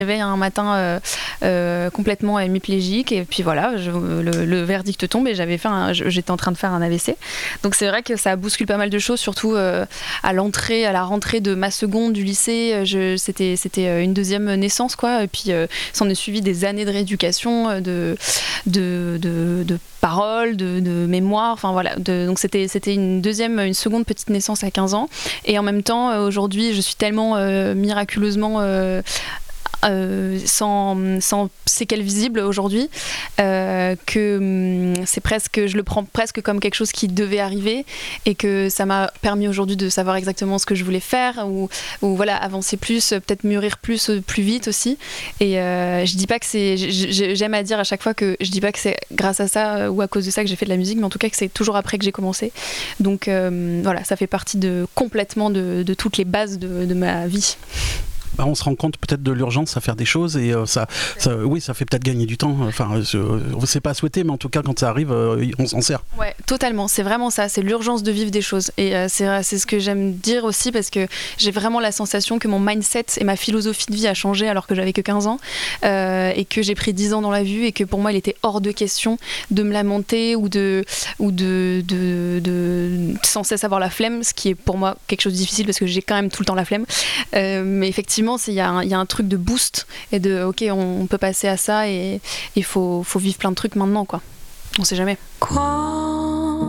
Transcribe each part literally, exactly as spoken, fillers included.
réveille un matin euh, euh, complètement hémiplégique et puis voilà, je, le, le verdict tombe et j'avais fait un, j'étais en train de faire un A V C. Donc c'est vrai que ça bouscule pas mal de choses, surtout euh, à l'entrée, à la rentrée de ma seconde du lycée. Je, c'était, c'était une deuxième naissance quoi. Et puis euh, s'en est suivi des années de rééducation, de, de, de, de paroles, de, de mémoire. Enfin voilà. De, donc c'était, c'était une deuxième, une seconde petite naissance à quinze ans. Et en même temps, aujourd'hui, je suis tellement euh, miraculeusement euh, Euh, sans, sans séquelles visibles aujourd'hui euh, que hum, c'est presque, je le prends presque comme quelque chose qui devait arriver et que ça m'a permis aujourd'hui de savoir exactement ce que je voulais faire ou, ou voilà, avancer plus, peut-être mûrir plus, plus vite aussi. Et euh, je dis pas que c'est, j'aime à dire à chaque fois que je dis pas que c'est grâce à ça ou à cause de ça que j'ai fait de la musique, mais en tout cas que c'est toujours après que j'ai commencé. Donc euh, voilà, ça fait partie de, complètement de, de toutes les bases de, de ma vie. Bah, on se rend compte peut-être de l'urgence à faire des choses et euh, ça, ça, oui, ça fait peut-être gagner du temps. Enfin, euh, c'est pas à souhaiter, mais en tout cas, quand ça arrive, euh, on s'en sert. Ouais, totalement. C'est vraiment ça. C'est l'urgence de vivre des choses. Et euh, c'est, c'est ce que j'aime dire aussi parce que j'ai vraiment la sensation que mon mindset et ma philosophie de vie a changé alors que j'avais que quinze ans euh, et que j'ai pris dix ans dans la vue et que pour moi, il était hors de question de me lamenter ou de, ou de, de, de, de sans cesse avoir la flemme, ce qui est pour moi quelque chose de difficile parce que j'ai quand même tout le temps la flemme. Euh, mais effectivement, il y, y a un truc de boost et de ok, on, on peut passer à ça et il faut, faut vivre plein de trucs maintenant quoi. On sait jamais. Quoi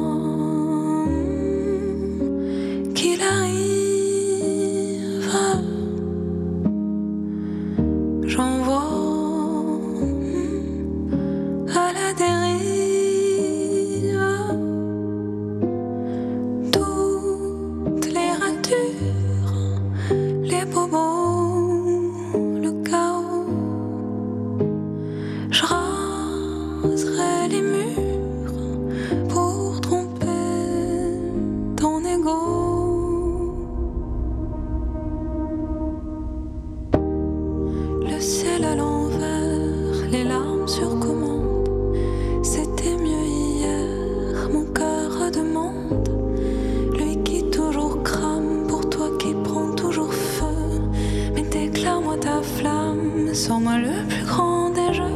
qu'il arrive, j'envoie à la dérive toutes les ratures, les bobos. Je raserai les murs pour tromper ton ego. Le ciel à l'envers, les larmes sur commande. C'était mieux hier, mon cœur demande. Lui qui toujours crame, pour toi qui prend toujours feu. Mais déclare-moi ta flamme, sors-moi le plus grand des jeux.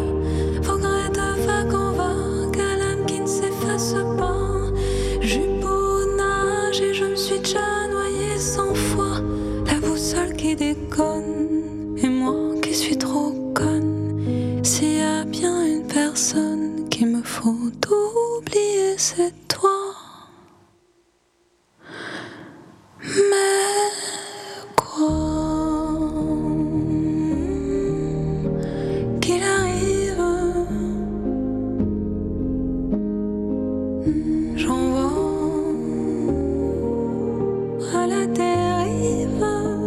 Déconne, et moi qui suis trop conne. S'il y a bien une personne qu'il me faut oublier, c'est toi. Mais quoi qu'il arrive, j'envoie à la dérive.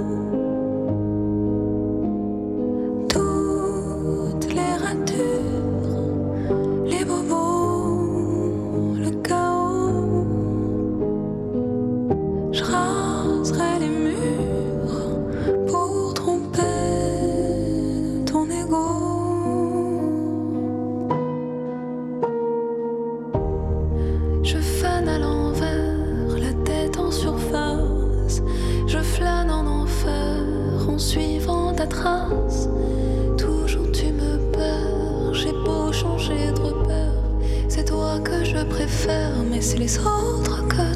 Toujours tu me perds, j'ai beau changer de repère. C'est toi que je préfère, mais c'est les autres que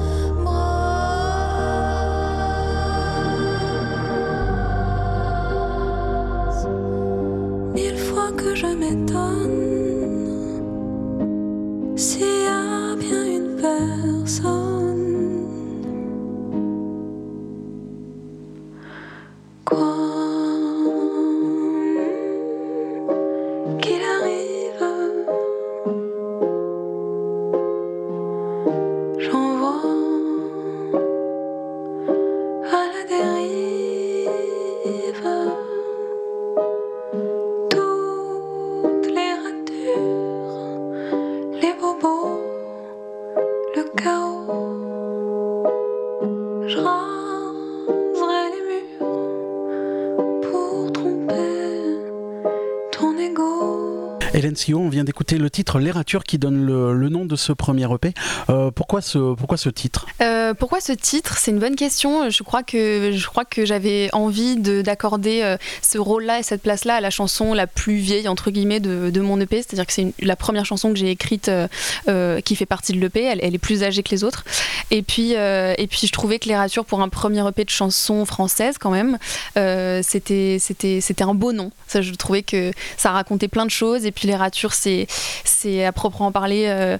t'embrasses. Mille fois que je m'étonne, s'il y a bien une personne. Hélène Sillot, on vient d'écouter le titre Les Ratures qui donne le, le nom de ce premier E P. Euh, pourquoi, ce, pourquoi ce titre ? euh, Euh, pourquoi ce titre ? C'est une bonne question. Je crois que, je crois que j'avais envie de, d'accorder euh, ce rôle-là et cette place-là à la chanson la plus vieille, entre guillemets, de, de mon E P. C'est-à-dire que c'est une, la première chanson que j'ai écrite euh, euh, qui fait partie de l'E P. Elle, elle est plus âgée que les autres. Et puis, euh, et puis je trouvais que Les Ratures, pour un premier E P de chansons françaises, quand même, euh, c'était, c'était, c'était un beau nom. Ça, je trouvais que ça racontait plein de choses. Et puis Les Ratures, c'est, c'est à proprement parler... Euh,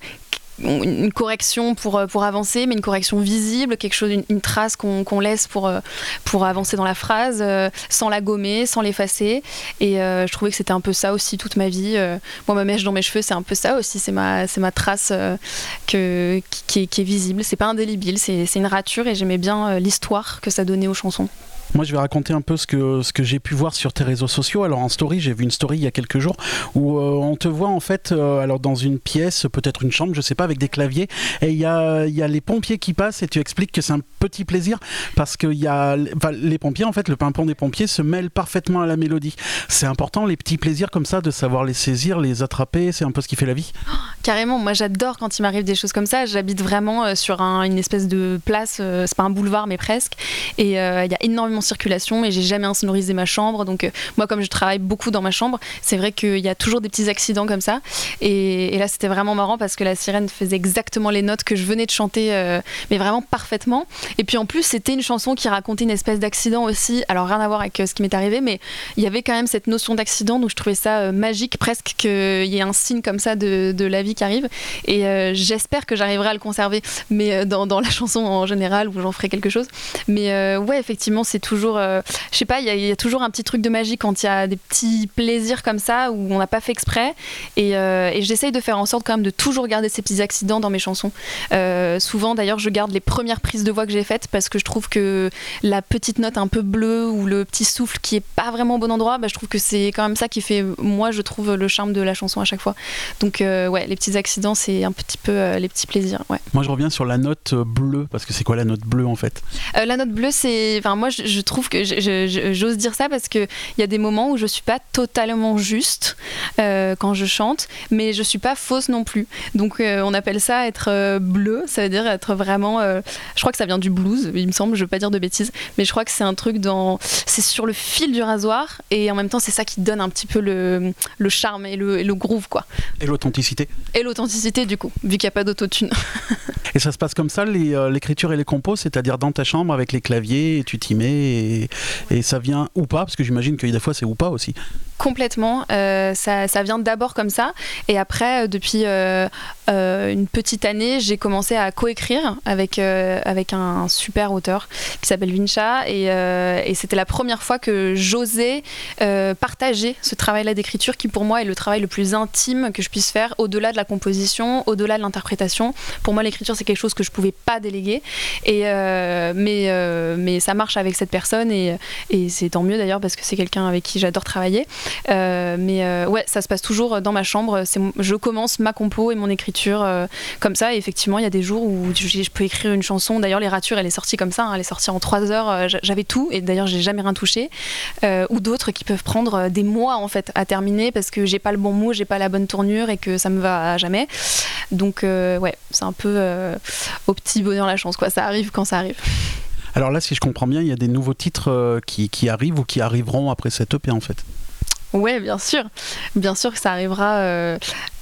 une correction pour, pour avancer, mais une correction visible, quelque chose, une, une trace qu'on, qu'on laisse pour, pour avancer dans la phrase, euh, sans la gommer, sans l'effacer. Et euh, je trouvais que c'était un peu ça aussi toute ma vie. Euh, moi, ma mèche dans mes cheveux, c'est un peu ça aussi. C'est ma, c'est ma trace euh, que, qui, est, qui est visible. C'est pas indélébile, c'est, c'est une rature et j'aimais bien euh, l'histoire que ça donnait aux chansons. Moi, je vais raconter un peu ce que, ce que j'ai pu voir sur tes réseaux sociaux. Alors, en story, j'ai vu une story il y a quelques jours où euh, on te voit en fait euh, alors dans une pièce, peut-être une chambre, je sais pas, avec des claviers. Et il y a, y a les pompiers qui passent et tu expliques que c'est un petit plaisir parce que y a, enfin, les pompiers, en fait, le pimpon des pompiers se mêle parfaitement à la mélodie. C'est important, les petits plaisirs comme ça, de savoir les saisir, les attraper. C'est un peu ce qui fait la vie. Oh, carrément. Moi, j'adore quand il m'arrive des choses comme ça. J'habite vraiment euh, sur un, une espèce de place, euh, c'est pas un boulevard, mais presque. Et il euh, y a énormément circulation et j'ai jamais insonorisé ma chambre, donc euh, moi comme je travaille beaucoup dans ma chambre, c'est vrai qu'il y a toujours des petits accidents comme ça et, et là c'était vraiment marrant parce que la sirène faisait exactement les notes que je venais de chanter, euh, mais vraiment parfaitement. Et puis en plus c'était une chanson qui racontait une espèce d'accident aussi, alors rien à voir avec euh, ce qui m'est arrivé, mais il y avait quand même cette notion d'accident, donc je trouvais ça euh, magique presque qu'il y ait un signe comme ça de, de la vie qui arrive et euh, j'espère que j'arriverai à le conserver, mais euh, dans, dans la chanson en général où j'en ferai quelque chose, mais euh, ouais effectivement c'est toujours euh, je sais pas, il y, y a toujours un petit truc de magie quand il y a des petits plaisirs comme ça où on n'a pas fait exprès et, euh, et j'essaye de faire en sorte quand même de toujours garder ces petits accidents dans mes chansons. Euh, souvent d'ailleurs je garde les premières prises de voix que j'ai faites parce que je trouve que la petite note un peu bleue ou le petit souffle qui est pas vraiment au bon endroit, bah, je trouve que c'est quand même ça qui fait, moi je trouve, le charme de la chanson à chaque fois. Donc euh, ouais, les petits accidents c'est un petit peu euh, les petits plaisirs. Ouais. Moi je reviens sur la note bleue parce que c'est quoi la note bleue en fait ? euh, La note bleue c'est, enfin moi je, je trouve que je, je, je, j'ose dire ça parce qu'il y a des moments où je suis pas totalement juste euh, quand je chante, mais je suis pas fausse non plus. Donc euh, on appelle ça être euh, bleu, ça veut dire être vraiment. Euh, je crois que ça vient du blues, il me semble, je veux pas dire de bêtises, mais je crois que c'est un truc dans. C'est sur le fil du rasoir et en même temps c'est ça qui donne un petit peu le, le charme et le, et le groove quoi. Et l'authenticité. Et l'authenticité du coup, vu qu'il n'y a pas d'autotune. Et ça se passe comme ça, les, euh, l'écriture et les compos, c'est-à-dire dans ta chambre avec les claviers, et tu t'y mets et, et ça vient ou pas, parce que j'imagine que des fois c'est ou pas aussi. Complètement, euh, ça, ça vient d'abord comme ça et après depuis euh, euh, une petite année j'ai commencé à coécrire avec, euh, avec un super auteur qui s'appelle Vincha et, euh, et c'était la première fois que j'osais euh, partager ce travail-là d'écriture qui pour moi est le travail le plus intime que je puisse faire au-delà de la composition, au-delà de l'interprétation. Pour moi l'écriture c'est quelque chose que je pouvais pas déléguer et, euh, mais, euh, mais ça marche avec cette personne et, et c'est tant mieux d'ailleurs parce que c'est quelqu'un avec qui j'adore travailler. Euh, mais euh, ouais, ça se passe toujours dans ma chambre. C'est, je commence ma compo et mon écriture euh, comme ça. Et effectivement, il y a des jours où je, je peux écrire une chanson. D'ailleurs, Les Ratures, elle est sortie comme ça. Hein, elle est sortie en trois heures. Euh, j'avais tout. Et d'ailleurs, j'ai jamais rien touché. Euh, ou d'autres qui peuvent prendre des mois en fait à terminer parce que j'ai pas le bon mot, j'ai pas la bonne tournure et que ça me va à jamais. Donc euh, ouais, c'est un peu euh, au petit bonheur la chance quoi. Ça arrive quand ça arrive. Alors là, si je comprends bien, il y a des nouveaux titres euh, qui, qui arrivent ou qui arriveront après cette E P en fait. Ouais, bien sûr. Bien sûr que ça arrivera euh,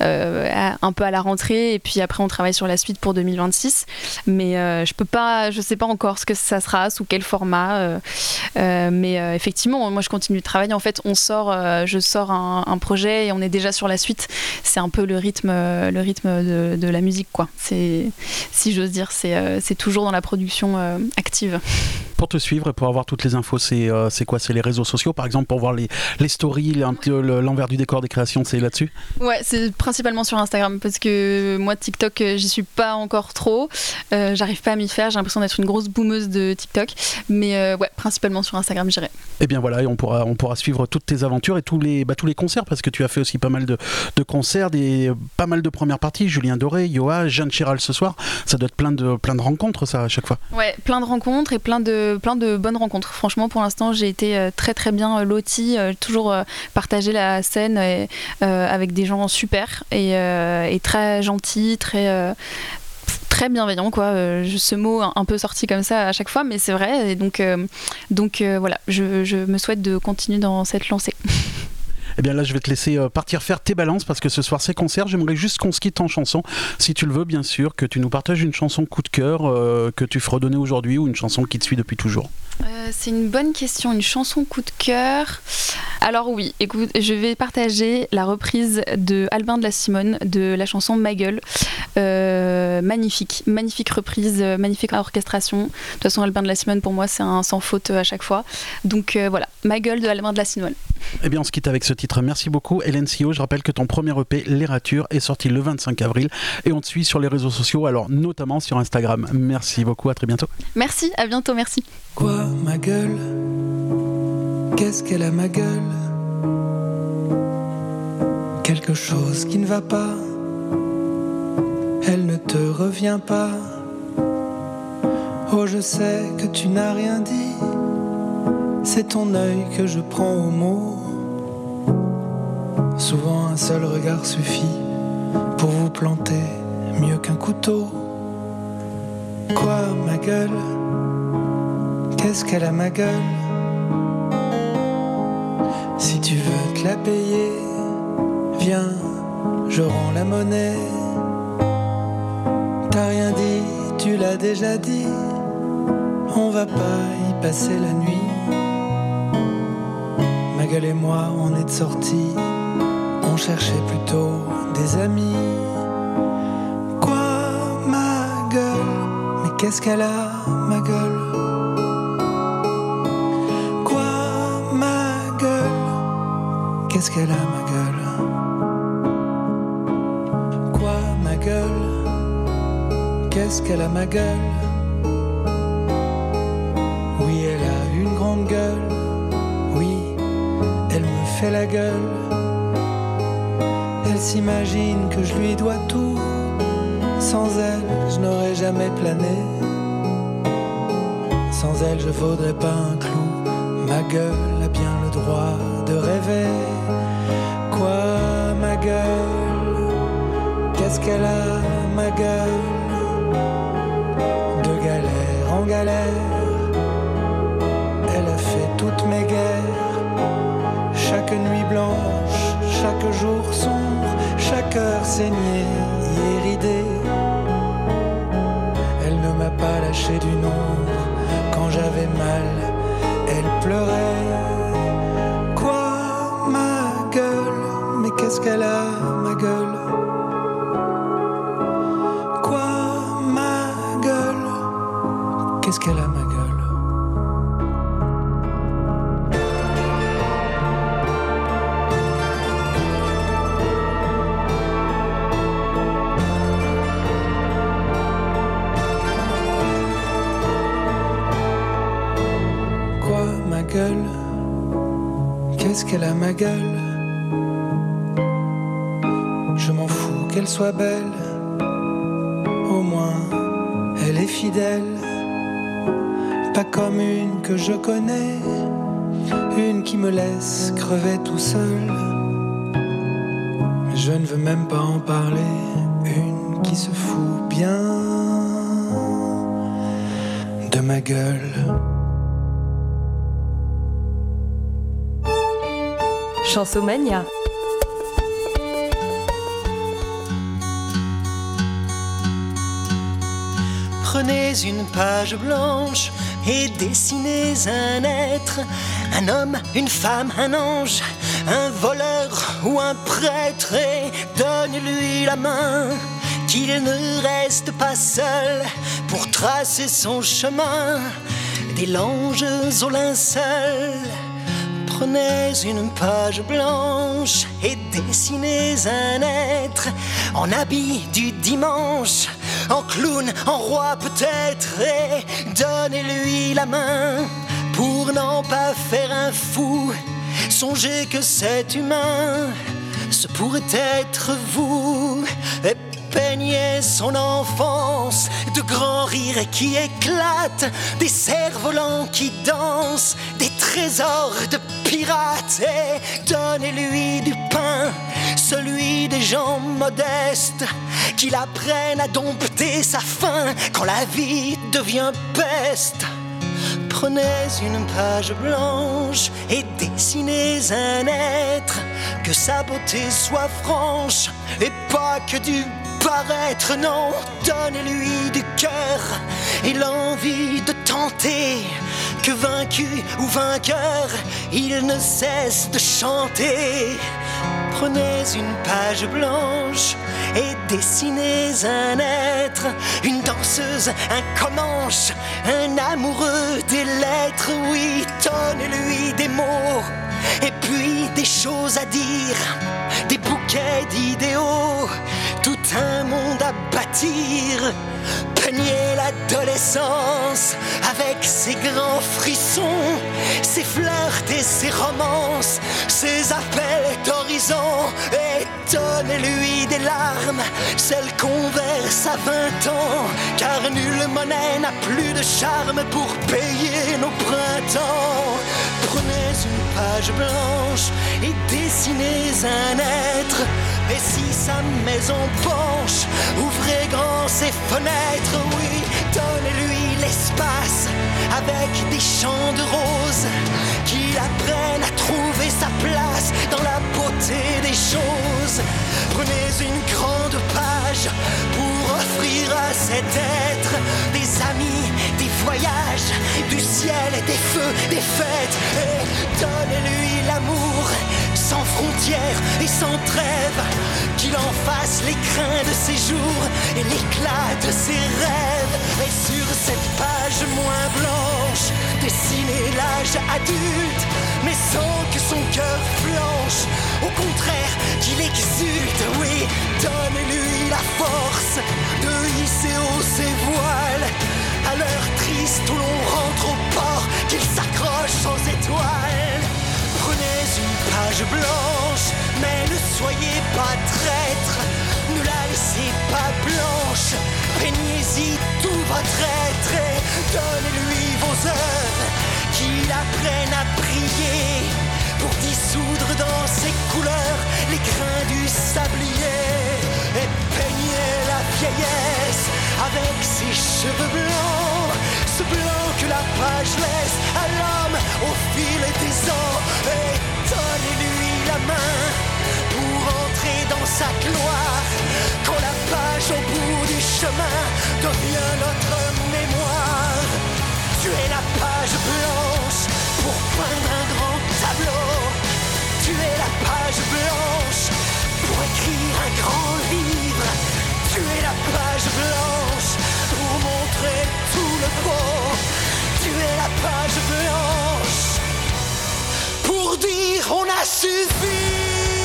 euh, un peu à la rentrée et puis après on travaille sur la suite pour deux mille vingt-six. Mais euh, je peux pas, je sais pas encore ce que ça sera, sous quel format. Euh, euh, mais euh, effectivement, moi je continue de travailler. En fait, on sort, euh, je sors un, un projet et on est déjà sur la suite. C'est un peu le rythme, le rythme de, de la musique, quoi. C'est, si j'ose dire, c'est, euh, c'est toujours dans la production euh, active. Pour te suivre et pour avoir toutes les infos, c'est, euh, c'est quoi ? C'est les réseaux sociaux, par exemple, pour voir les, les stories, l'envers du décor des créations, c'est là-dessus ? Ouais, c'est principalement sur Instagram, parce que moi, TikTok, j'y suis pas encore trop. Euh, j'arrive pas à m'y faire, j'ai l'impression d'être une grosse boomeuse de TikTok. Mais euh, ouais, principalement sur Instagram, j'irai. Et bien voilà, et on pourra, on pourra suivre toutes tes aventures et tous les, bah, tous les concerts, parce que tu as fait aussi pas mal de, de concerts, des, pas mal de premières parties. Julien Doré, Yoa, Jeanne Chéral ce soir. Ça doit être plein de, plein de rencontres, ça, à chaque fois. Ouais, plein de rencontres et plein de, plein de bonnes rencontres. Franchement, pour l'instant, j'ai été très très bien lotie, euh, toujours euh, partager la scène et, euh, avec des gens super et, euh, et très gentils, très... Euh, très très bienveillant, quoi. Euh, ce mot un, un peu sorti comme ça à chaque fois, mais c'est vrai. Et donc, euh, donc euh, voilà, je, je me souhaite de continuer dans cette lancée. Eh bien là, je vais te laisser partir faire tes balances parce que ce soir c'est concert. J'aimerais juste qu'on se quitte en chanson, si tu le veux bien sûr, que tu nous partages une chanson coup de cœur euh, que tu fredonnais aujourd'hui ou une chanson qui te suit depuis toujours. Euh, c'est une bonne question, une chanson coup de cœur. Alors oui, écoute, je vais partager la reprise de Albin de la Simone de la chanson Ma Gueule. Euh, magnifique, magnifique reprise, magnifique orchestration. De toute façon, Albin de la Simone pour moi c'est un sans faute à chaque fois. Donc euh, voilà, Ma Gueule de Albin de la Simone. Eh bien on se quitte avec ce titre. Merci beaucoup Hélène Sio. Je rappelle que ton premier E P, Les Ratures, est sorti le vingt-cinq avril et on te suit sur les réseaux sociaux, alors notamment sur Instagram. Merci beaucoup, à très bientôt. Merci, à bientôt, merci. Quoi, ma gueule? Qu'est-ce qu'elle a, ma gueule? Quelque chose qui ne va pas. Elle ne te revient pas. Oh, je sais que tu n'as rien dit. C'est ton œil que je prends au mot. Souvent un seul regard suffit pour vous planter mieux qu'un couteau. Quoi, ma gueule? Qu'est-ce qu'elle a, ma gueule? Si tu veux te la payer, viens, je rends la monnaie. T'as rien dit, tu l'as déjà dit. On va pas y passer la nuit. Ma gueule et moi, on est de sortie. On cherchait plutôt des amis. Quoi, ma gueule? Mais qu'est-ce qu'elle a, ma gueule? Quoi, ma gueule? Qu'est-ce qu'elle a, ma gueule? Quoi, ma gueule? Qu'est-ce qu'elle a, ma gueule? Oui, elle a une grande gueule. Oui, elle me fait la gueule. Elle s'imagine que je lui dois tout. Sans elle, je n'aurais jamais plané. Sans elle, je vaudrais pas un clou. Ma gueule a bien le droit de rêver. Quoi, ma gueule? Qu'est-ce qu'elle a, ma gueule? De galère en galère, elle a fait toutes mes guerres. Chaque nuit blanche, chaque jour sombre, chaque heure saignée et ridée. Elle ne m'a pas lâché du nombre. Quand j'avais mal, elle pleurait. Quoi, ma gueule? Mais qu'est-ce qu'elle a, ma gueule? Quoi, ma gueule? Qu'est-ce qu'elle a, ma gueule? Gueule, qu'est-ce qu'elle a, ma gueule? Je m'en fous qu'elle soit belle, au moins elle est fidèle. Pas comme une que je connais, une qui me laisse crever tout seul. Mais je ne veux même pas en parler, une qui se fout bien de ma gueule. Chansomania. Prenez une page blanche et dessinez un être, un homme, une femme, un ange, un voleur ou un prêtre, et donne-lui la main, qu'il ne reste pas seul pour tracer son chemin, des langes au linceul. Prenez une page blanche et dessinez un être en habit du dimanche, en clown, en roi peut-être, et donnez-lui la main pour n'en pas faire un fou. Songez que cet humain, ce pourrait être vous, et peignez son enfance de grands rires qui éclatent, des cerfs-volants qui dansent, des trésors de pirates, et donnez-lui du pain celui des gens modestes qui l'apprennent à dompter sa faim quand la vie devient peste. Prenez une page blanche et dessinez un être, que sa beauté soit franche et pas que du paraître. Non, donnez-lui du cœur et l'envie de tenter, que vaincu ou vainqueur, il ne cesse de chanter. Prenez une page blanche et dessinez un être, une danseuse, un commanche, un amoureux des lettres. Oui, donnez-lui des mots et puis des choses à dire, des bouquets d'idéaux, tout un monde à bâtir. Peignez l'adolescence avec ses grands frissons, ses flirts et ses romances, ses appels d'horizon. Et donnez-lui des larmes, celles qu'on verse à vingt ans, car nulle monnaie n'a plus de charme pour payer nos printemps. Prenez une page blanche et dessinez un être, et si sa maison penche, ouvrez grand ses fenêtres. Oui, donnez-lui l'espace avec des champs de roses qui l'apprennent à trouver sa place dans la beauté des choses. Prenez une grande page pour offrir à cet être des amis, des voyages, du ciel, des feux, des fêtes. Et donnez-lui l'amour sans frontières et sans trêve, qu'il en fasse les crins de ses jours et l'éclat de ses rêves. Et sur cette page moins blanche, dessinez l'âge adulte, mais sans que son cœur flanche, au contraire qu'il exulte. Oui, donnez-lui la force de hisser haut ses voiles, à l'heure triste où l'on rentre au port, qu'il s'accroche sans étoiles. Prenez une page blanche, mais ne soyez pas traître, ne la laissez pas blanche, peignez-y tout votre être et donnez-lui vos œuvres qui l'apprennent à briller, pour dissoudre dans ses couleurs les grains du sablier. Et peignez la vieillesse avec ses cheveux blancs, ce blanc que la page laisse à l'homme au fil des ans. Et donnez-lui la main pour entrer dans sa gloire, quand la page au bout du chemin devient notre mémoire. Tu es la page blanche pour peindre un grand tableau, tu es la page blanche pour écrire un grand livre, tu es la page blanche pour montrer tout le beau, tu es la page blanche pour dire on a suffi.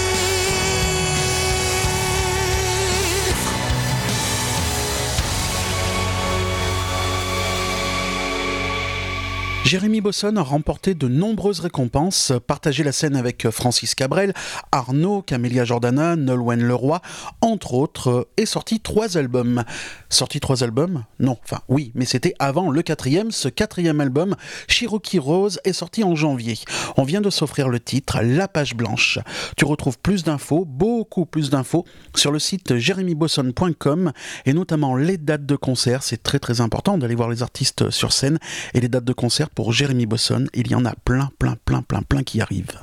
Jérémy Bosson a remporté de nombreuses récompenses, partagé la scène avec Francis Cabrel, Arnaud, Camélia Jordana, Nolwenn Leroy, entre autres, et sorti trois albums. Sorti trois albums ? Non, enfin oui, mais c'était avant le quatrième. Ce quatrième album, Cherokee Rose, est sorti en janvier. On vient de s'offrir le titre La Page Blanche. Tu retrouves plus d'infos, beaucoup plus d'infos, sur le site jérémy bosson point com, et notamment les dates de concert. C'est très très important d'aller voir les artistes sur scène, et les dates de concert pour Jérémy Bosson, il y en a plein, plein, plein, plein, plein qui arrivent.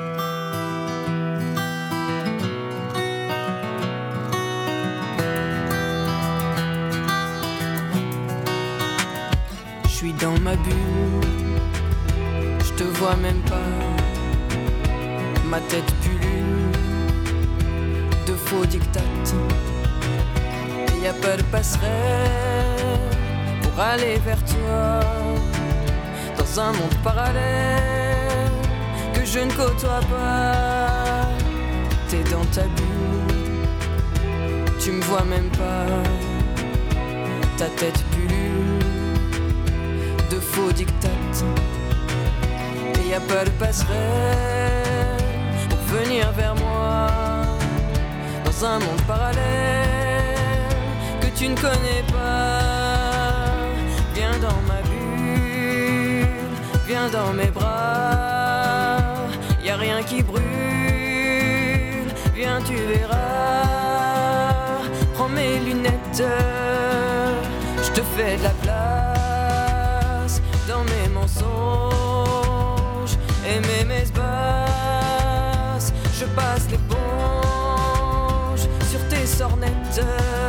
Je suis dans ma bulle, je te vois même pas, ma tête pullule de faux dictates, et y a pas de passerelle pour aller vers toi. Dans un monde parallèle que je ne côtoie pas, t'es dans ta bulle, tu me vois même pas, ta tête pullule de faux dictates, et y a pas de passerelle pour venir vers moi. Dans un monde parallèle que tu ne connais pas, viens dans ma bulle, viens dans mes bras, y a rien qui brûle, viens tu verras. lunettes. Je te fais de la place dans mes mensonges et mes messes basses. Je passe l'éponge sur tes sornettes.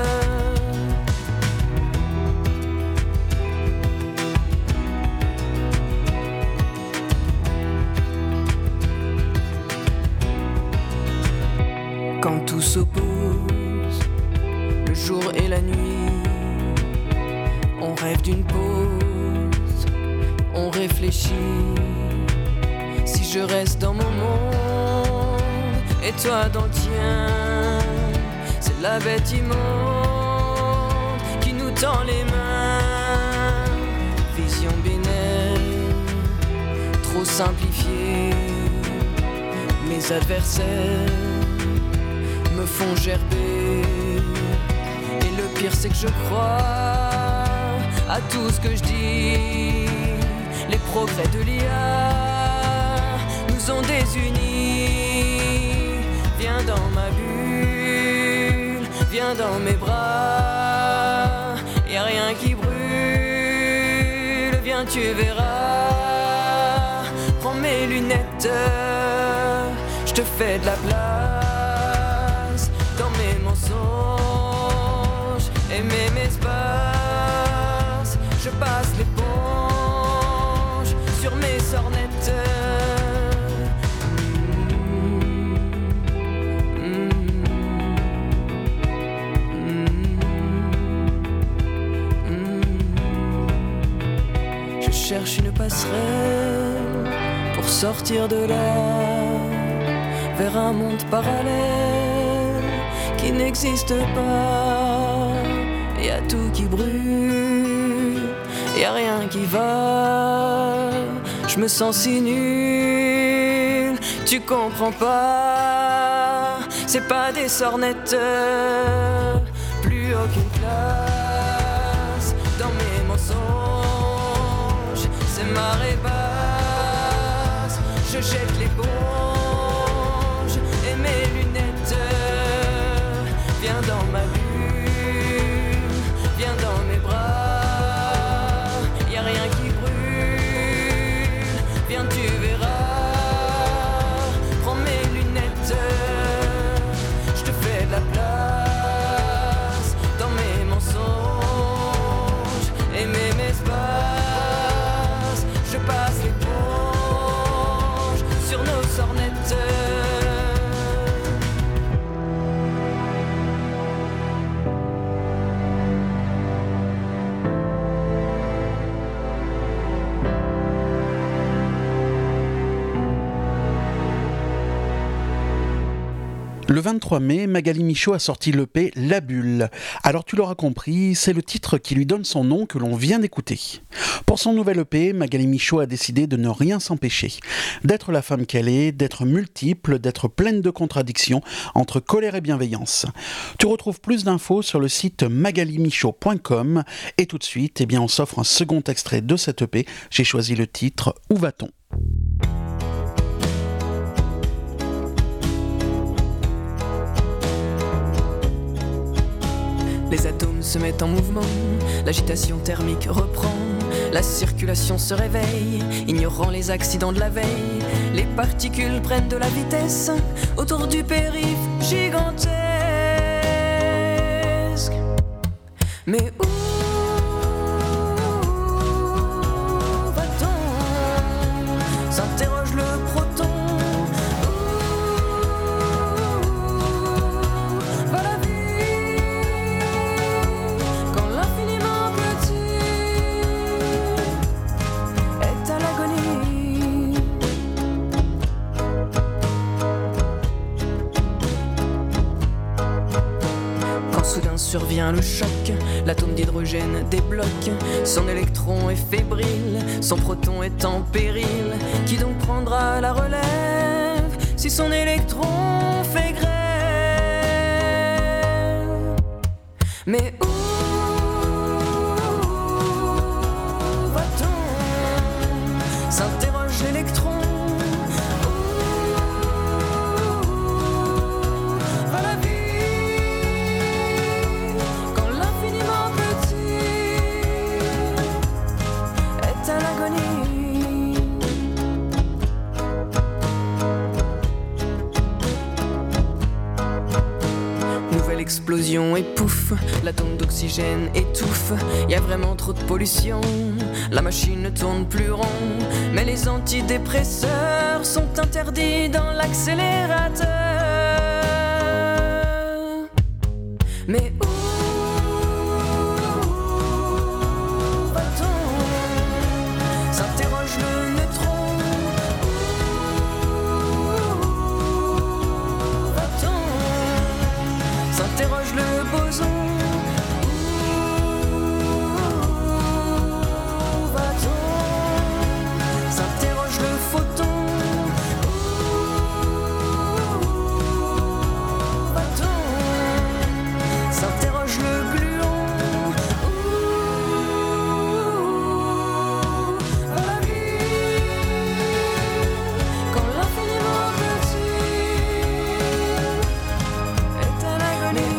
Quand tout s'oppose, le jour et la nuit, on rêve d'une pause, on réfléchit. Si je reste dans mon monde et toi dans le tien, c'est la bête immonde qui nous tend les mains. Vision binaire, trop simplifiée, mes adversaires me font gerber. Et le pire c'est que je crois à tout ce que je dis. Les progrès de l'I A nous ont désunis. Viens dans ma bulle, viens dans mes bras. Y'a rien qui brûle, viens tu verras. Prends mes lunettes, je te fais de la place dans mes mensonges et mes messes basses. Je passe l'éponge sur mes sornettes. Mmh, mmh, mmh. Je cherche une passerelle pour sortir de là, vers un monde parallèle qui n'existe pas. Y a tout qui brûle, y a rien qui va. Je me sens si nul, tu comprends pas. C'est pas des sornettes, plus aucune classe dans mes mensonges. C'est marée basse, je jette l'éponge et mes lunettes. Viens dans ma bulle, viens dans mes bras. Y'a rien qui brûle, viens tu verras. Prends mes lunettes, je te fais de la place dans mes mensonges et mes messes basses. Je passe l'éponge sur nos sornettes. Le vingt-trois mai, Magali Michaud a sorti l'E P La Bulle. Alors tu l'auras compris, c'est le titre qui lui donne son nom que l'on vient d'écouter. Pour son nouvel E P, Magali Michaud a décidé de ne rien s'empêcher. D'être la femme qu'elle est, d'être multiple, d'être pleine de contradictions entre colère et bienveillance. Tu retrouves plus d'infos sur le site magali michaud point com et tout de suite, eh bien, on s'offre un second extrait de cette E P. J'ai choisi le titre « Où va-t-on » ? Les atomes se mettent en mouvement, l'agitation thermique reprend, la circulation se réveille, ignorant les accidents de la veille. Les particules prennent de la vitesse autour du périph' gigantesque. Mais où va-t-on ? S'interroge le proton. Survient le choc, l'atome d'hydrogène débloque, son électron est fébrile, son proton est en péril. Qui donc prendra la relève si son électron fait grève? Mais où va-t-on? S'interroge l'électron. Où va la vie quand l'infini explosion et pouf, l'atome d'oxygène étouffe. Y a vraiment trop de pollution, la machine ne tourne plus rond. Mais les antidépresseurs sont interdits dans l'accélérateur. Mais où s'interroge le boson. Où va-t-on? S'interroge le photon. Où va-t-on? S'interroge le gluon. Où va la vie quand l'infiniment petit est à l'agonie?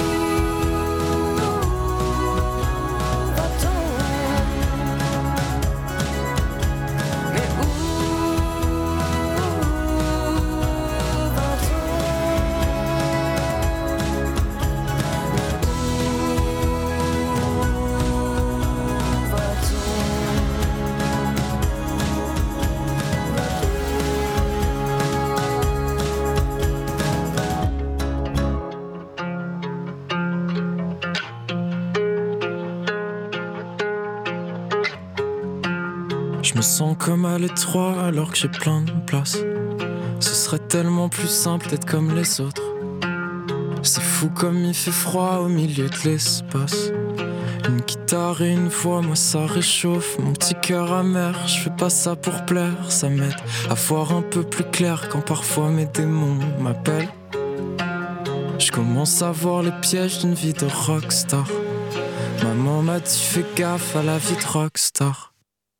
Je me sens comme à l'étroit alors que j'ai plein de place. Ce serait tellement plus simple d'être comme les autres. C'est fou comme il fait froid au milieu de l'espace. Une guitare et une voix, moi ça réchauffe mon petit cœur amer. Je fais pas ça pour plaire, ça m'aide à voir un peu plus clair quand parfois mes démons m'appellent. Je commence à voir les pièges d'une vie de rockstar. Maman m'a dit fais gaffe à la vie de rockstar.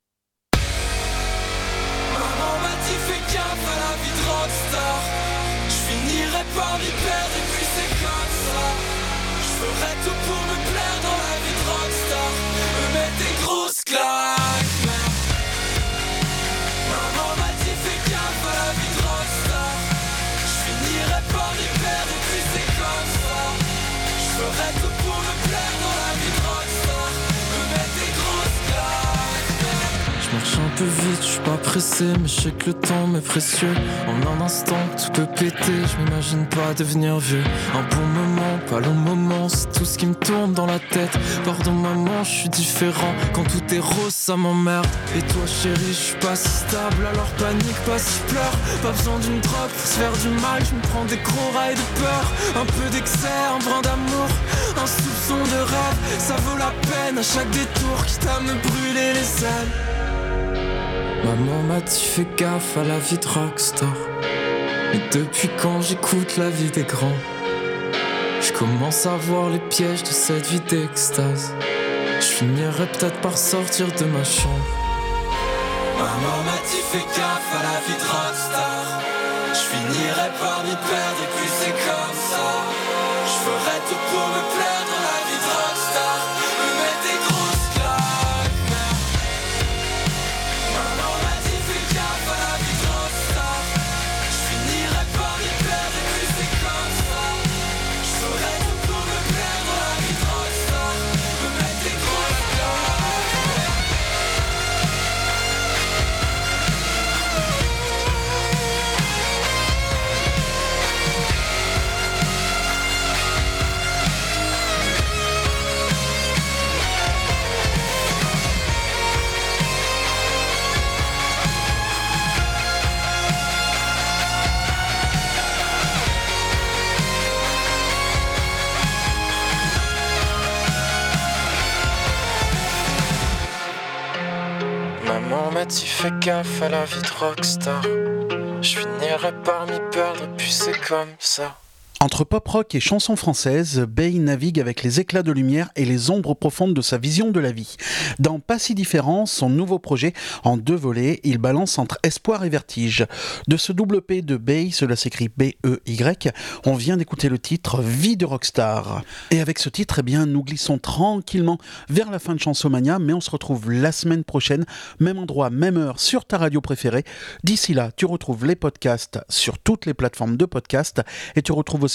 Par m'y perdre et puis c'est comme ça. Je ferai tout pour me plaire dans la vie de rockstar. Me mettre des grosses claques, merde. Maman m'a dit fais gaffe à la vie de rockstar. Je finirai par m'y perdre et puis c'est comme ça. Je ferai tout pour me plaire dans la vie de rockstar. Me mettre des grosses claques, merde. Je marche un peu vite, je suis pas pressé, mais je sais que le temps m'est précieux. En un instant, tout peut péter, je m'imagine pas devenir vieux. Un bon moment, pas long moment, c'est tout ce qui me tourne dans la tête. Pardon maman, je suis différent, quand tout est rose, ça m'emmerde. Et toi chérie, je suis pas si stable, alors panique, pas si pleure. Pas besoin d'une drogue pour se faire du mal, je me prends des gros rails de peur. Un peu d'excès, un brin d'amour, un soupçon de rêve. Ça vaut la peine à chaque détour, quitte à me brûler les ailes. Maman m'a dit fais gaffe à la vie de rockstar. Et depuis quand j'écoute la vie des grands, je commence à voir les pièges de cette vie d'extase. Je finirai peut-être par sortir de ma chambre. Maman m'a dit fais gaffe à la vie de rockstar. Je finirai par m'y perdre et puis c'est comme ça. Je ferai tout pour me plaire dans la vie de rockstar. Me mettre des grosses claques, merde. Maman m'a dit fais gaffe à la vie de rockstar. Je finirai par m'y perdre et puis c'est comme ça. Je ferai tout pour me plaire dans la vie de rockstar. Me mettre des grosses claques. Maman m'a dit fais gaffe à la vie de rockstar. Je finirai par m'y perdre et puis c'est comme ça. Entre pop-rock et chansons françaises, Bey navigue avec les éclats de lumière et les ombres profondes de sa vision de la vie. Dans Pas si différent, son nouveau projet, en deux volets, il balance entre espoir et vertige. De ce double P de Bey, cela s'écrit B E Y, on vient d'écouter le titre Vie de Rockstar. Et avec ce titre, eh bien, nous glissons tranquillement vers la fin de Chansomania, mais on se retrouve la semaine prochaine, même endroit, même heure, sur ta radio préférée. D'ici là, tu retrouves les podcasts sur toutes les plateformes de podcasts et tu retrouves